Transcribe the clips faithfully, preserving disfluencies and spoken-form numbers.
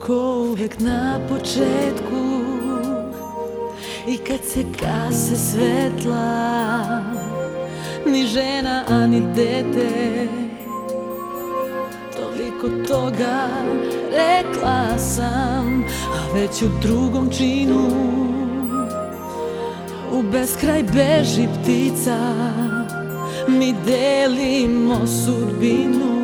ko uvek na početku. I kad se gase svetla, ni žena, a ni dete. Toliko toga rekla sam, a već u drugom činu u beskraj beži ptica. Mi delimo sudbinu,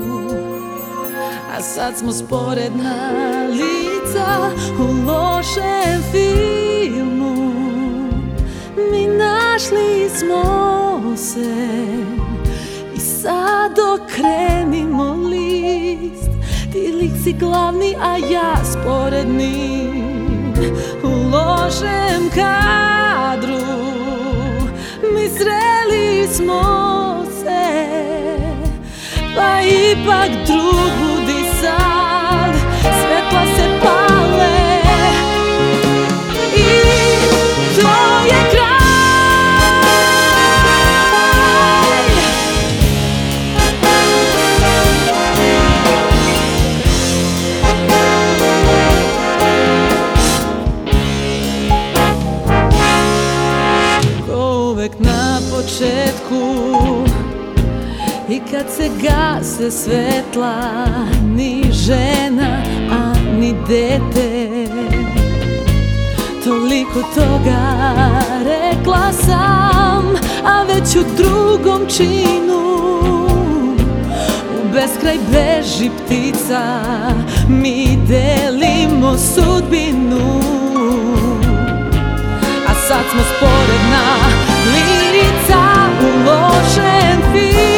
a sad smo sporedna lica u lošem filmu. Mi našli smo se i sad okrenimo list. Ti lik si glavni, a ja sporedni u lošem kadru. Mi sreli smo se, pa ipak drug budi sad. Svetla se pale i to je kraj. Ko uvek na početku, i kad se gase svetla, ni žena, a ni dete. Toliko toga rekla sam, a već u drugom činu u beskraj beži ptica. Mi delimo sudbinu, a sad smo sporedna lica u lošem filmu.